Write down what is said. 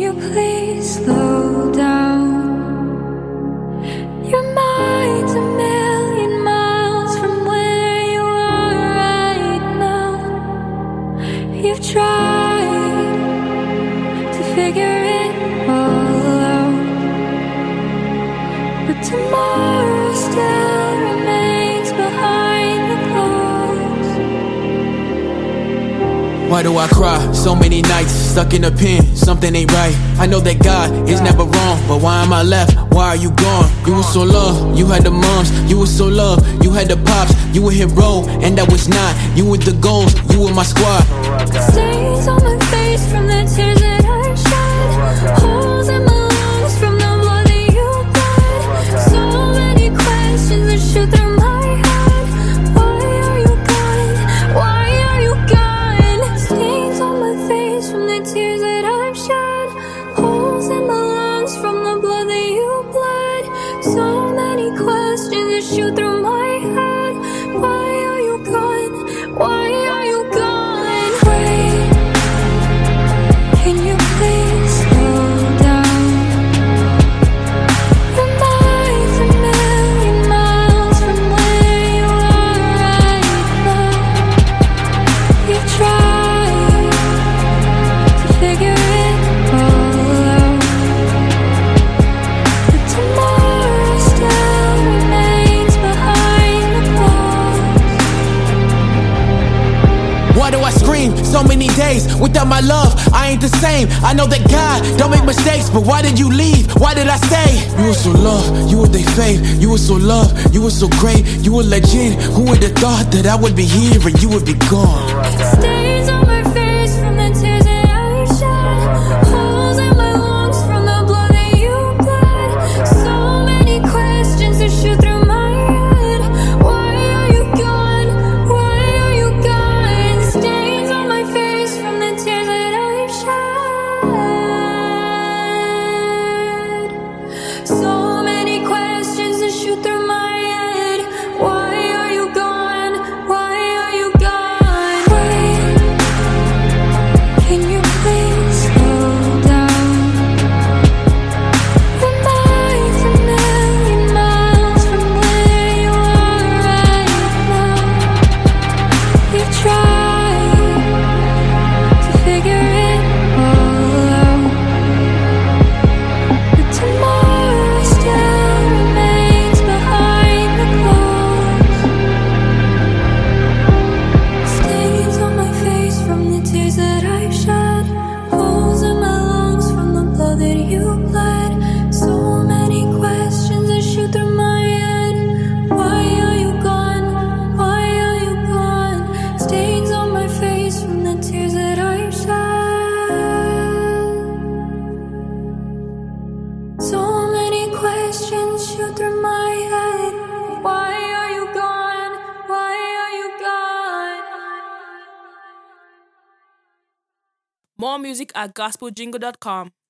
you please slow down? Your mind's a million miles from where you are right now. You've tried to figure it all out, but tomorrow still remains behind the clothes. Why do I cry so many nights, stuck in a pen, something ain't right. I know that God is never wrong, but why am I left? Why are you gone? You were so loved, you had the moms, you were so loved, you had the pops, you were hero, and I was not. You were the goals, you were my squad. Stains on my face from the tears that I shed, holes in my lungs from the blood that you bled. So many questions that shoot through my head. Why are you gone? Why are you gone? Stains on my face from the tears that I've shed, holes in my lungs from the blood that you bled. So many questions that shoot through my head. Why are you gone? Why are you gone? Wait, can you please slow down? Your mind's a million miles from where you are right now. You've tried to figure it all out, but tomorrow still remains behind the clothes. Why do I scream so many days without my love? I ain't the same. I know that God don't make mistakes, but why did you leave? Why did I stay? You were so loved, you were their fave. You were so loved, you were so great. You were legend. Who would have thought that I would be here and you would be gone? Stains on my face from the tears that I shed, holes in my lungs from the blood that you bled. So many questions that shoot through my head. Why are you gone? Why are you gone? Stains on my face from the tears that I shed. So many questions that shoot through my head. Why are you gone? Why are you gone? Wait, can you please slow down? Your mind's a million miles from where you are right now. You've tried to figure it all out, but tomorrow still remains behind the clothes. Stains on my face from the tears that I've shed, holes in my lungs from the blood that you bled. So many questions that shoot through my head. Why are you gone? Why are you gone? Stains on my face from the tears that I've shed. So many questions shoot through my head. Why are you gone? Why are you gone? More music at gospeljingle.com.